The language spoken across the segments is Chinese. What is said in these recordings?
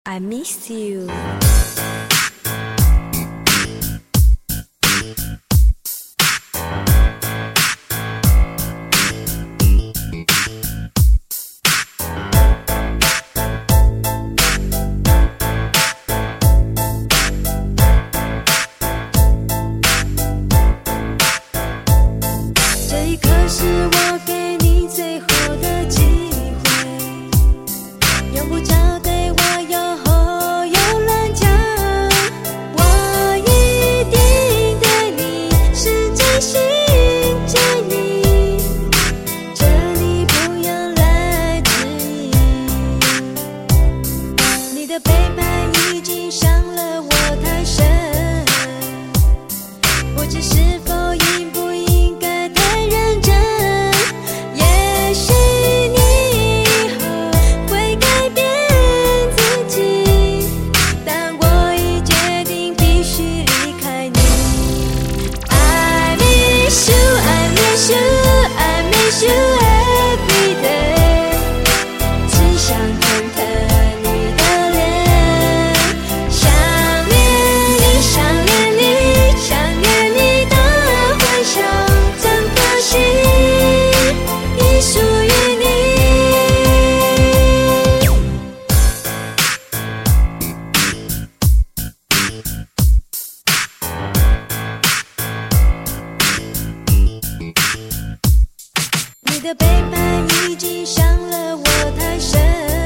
I miss you。 这一刻是我给你最后的机会，用不着对我有后有乱讲，我一定对你是真心真意，这你不用来质疑。你的背叛已经伤了我太深，不知是否应不应该太认真，也许你以后会改变自己，但我已决定必须离开你。I miss you, I miss you, I miss you every day， 只想疼疼你的脸，想念你，想念你，想念你的幻想，真可惜已属于你。你的背叛已经伤了我太深，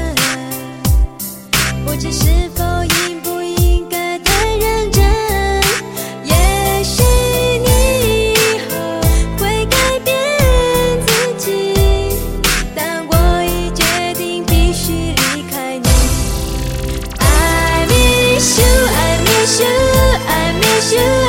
不知是否应不应该太认真，也许你以后会改变自己，但我已决定必须离开你。I miss you, I miss you, I miss you